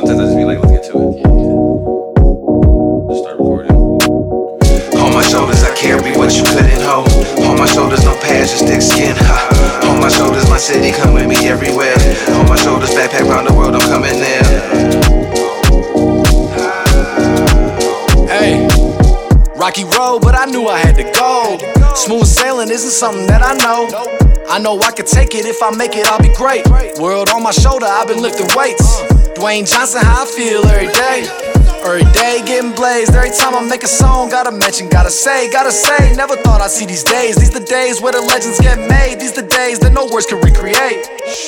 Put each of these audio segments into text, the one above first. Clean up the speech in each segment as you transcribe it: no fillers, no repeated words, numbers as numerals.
sometimes I just be like, let's get to it. Just start recording. On my shoulders I carry what you couldn't hold. On my shoulders no pads, just thick skin. On my shoulders my city, come with me everywhere. On my shoulders backpack round the world, I'm coming there. Hey, rocky road, but I knew I had to go. Smooth sailing isn't something that I know. I know I could take it, if I make it, I'll be great. World on my shoulder, I've been lifting weights. Dwayne Johnson, how I feel every day. Every day getting blazed, every time I make a song, gotta mention, gotta say. Never thought I'd see these days. These the days where the legends get made. These the days that no words can recreate.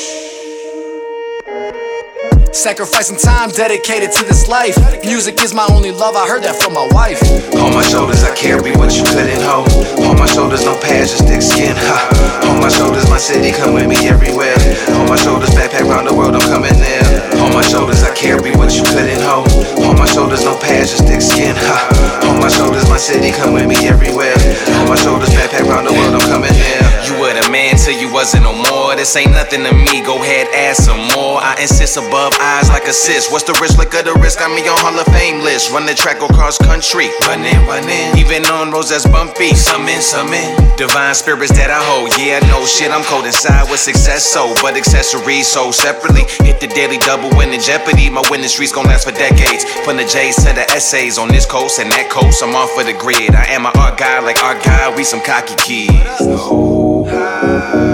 Sacrificing time dedicated to this life. Music is my only love, I heard that from my wife. On my shoulders I carry what you couldn't hold. On my shoulders no pads, just thick skin. On my shoulders my city, come with me everywhere. On my shoulders backpack round the world, I'm coming there. On my shoulders I carry what you couldn't hold. On my shoulders no pads, just thick skin. On my shoulders my city, come with me everywhere. On my shoulders backpack round the world, I'm coming there. You were the man till you wasn't no more. This ain't nothing to me, go ahead, add some more. I insist above eyes like assist. What's the risk? Look at the risk, got me on Hall of Fame list. Run the track, go cross country. Run in. Even on roads that's bumpy. Some in. Divine spirits that I hold. Yeah, I know shit, I'm cold inside with success, so. But accessories sold separately. Hit the daily double, winning Jeopardy. My winning streaks gon' last for decades. From the J's to the essays on this coast and that coast, I'm off of the grid. I am an art guy like art guy, we some cocky kids.